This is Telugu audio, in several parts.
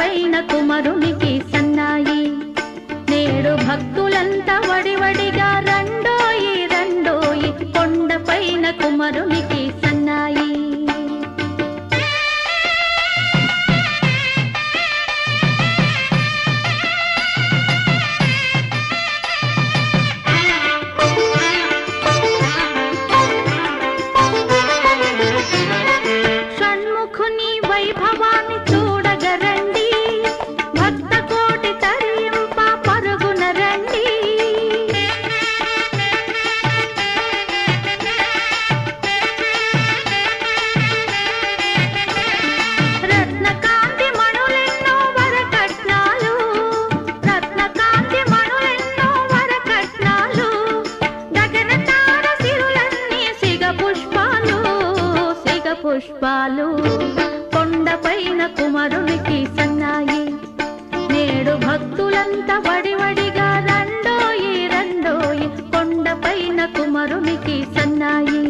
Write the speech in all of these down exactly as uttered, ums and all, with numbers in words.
పైన కుమరునికి సన్నాయి నేడు భక్తులంతా వడివడిగా రండోయి రండోయి కొండ పైన కుమరునికి సన్నాయి షణ్ముఖుని వైభవాన్ని చూడగరండి భక్త కోటి తరింప పరుగున రండి రత్నకాంతి మణులెన్నో వరకట్నాలు రత్నకాంతి మణులెన్నో వరకట్నాలు గగన తార సిరులన్నీ సిగ పుష్పాలు సిగ పుష్పాలు కొండపైన కుమరునికి సన్నాయి నేడు భక్తులంతా వడివడిగా రండోయి రండోయి కొండపైన కుమరునికి సన్నాయి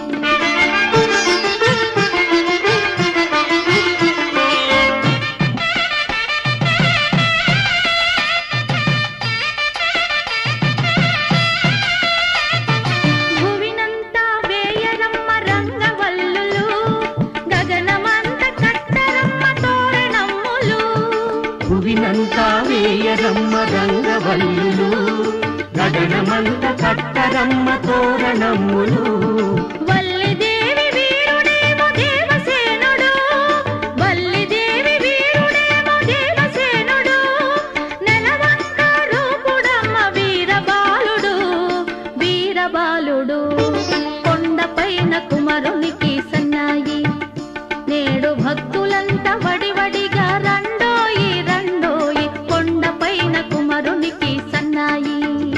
భువినంతా వేయరమ్మ రంగవల్లులు గగనమంత కట్టరమ్మ తోరణములు భువినంతా వేయరమ్మ రంగవల్లులు గగనమంత కట్టరమ్మ తోరణములు వల్లిదేవి వీరుడేమో దేవసేనుడు వల్లిదేవి వీరుడేమో దేవసేనుడు నెలవంక రూపుడమ్మ వీరబాలుడు వీరబాలుడు కొండపైన కుమరునికి సన్నాయి నేడు భక్తులంతా వడివడిగా రండోయి రండోయి కొండపైన కుమరునికి సన్నాయి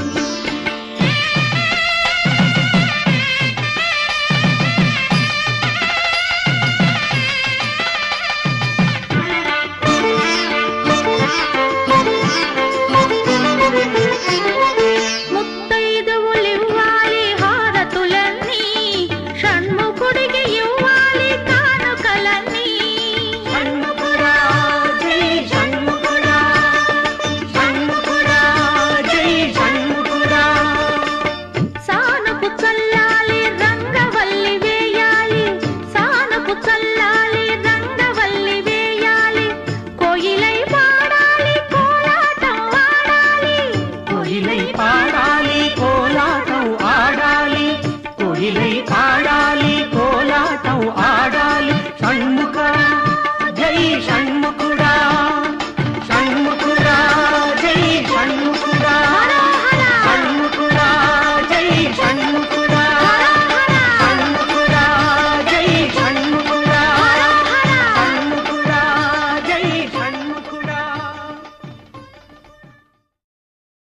ముత్తైదువులివ్వాలి హారతులన్నీ షణ్ముఖుడికి ఇవ్వాలి కానుకలన్నీ షణ్ముఖుడా జై షణ్ముఖుడా షణ్ముఖుడా జై షణ్ముఖుడా సానుపు చల్లాలి రంగవల్లి వేయాలి సానుపు చల్లాలి రంగవల్లి వేయాలి కోయిలై పాడాలి కోలాటం ఆడాలి కోయిలై పాడాలి కోలాటం ఆడాలి కోయిలై పాడాలి కోలాటం ఆడాలి